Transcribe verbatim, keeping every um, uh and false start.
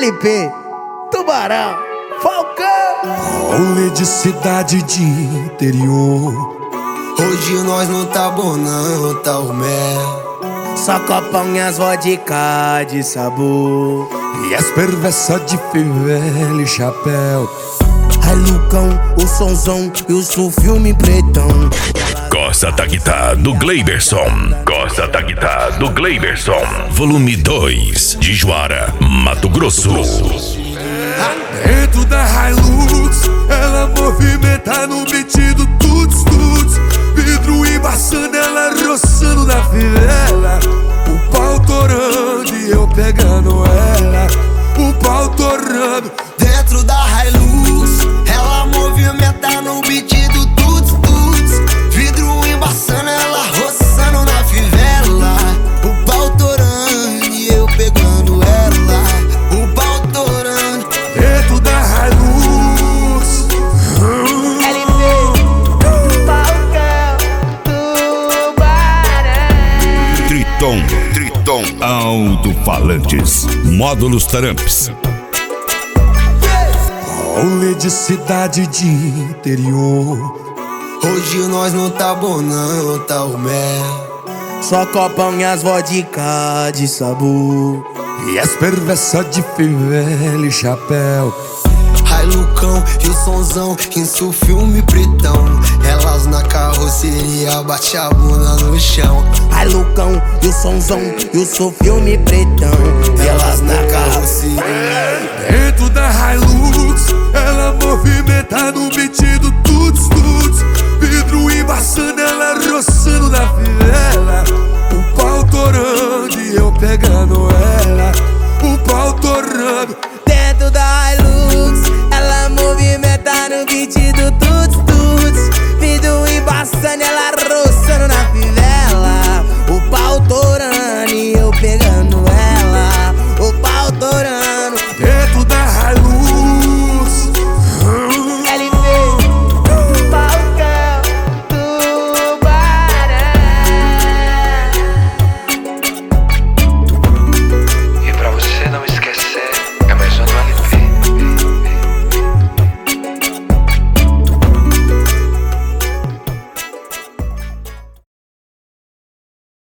L P, Tubarão, Falcão. Rolê de cidade de interior. Hoje nós não tá bom não, tá o mel. Só copão e as vodka de sabor. E as perversas de fivela e chapéu. Ai Lucão, o sonzão e o seu filme pretão. Costa da Guitarra do Gleiberson. Costa da Guitarra do Gleiberson. Volume dois, de Juara, Mato Grosso. Dentro da Hilux, ela movimenta no beat do tuts tuts. Vidro embaçando, ela roçando na fivela. O pau torando e eu pegando ela. O pau torando. Dentro da Hilux, ela movimenta no beat do tuts tuts. Vidro embaçando, ela roçando na fivela. O pau torando e eu pegando ela. O pau torando. Dentro da Hilux. L P, Falcão, Tubarão. Triton, Triton, alto-falantes, módulos Tramps. Rolê de cidade de interior. Hoje nós não tá bom não, tá o mel. Só copão e as vodka de sabor. E as perversas de fivela e chapéu. Ai Lucão e o sonzão, isso filme pretão. Elas na carroceria, bate a bunda no chão. Ai Lucão e o sonzão e o seu filme pretão. Elas na carroceria. Dentro da Hilux, ela movimenta no beat do tuts tuts.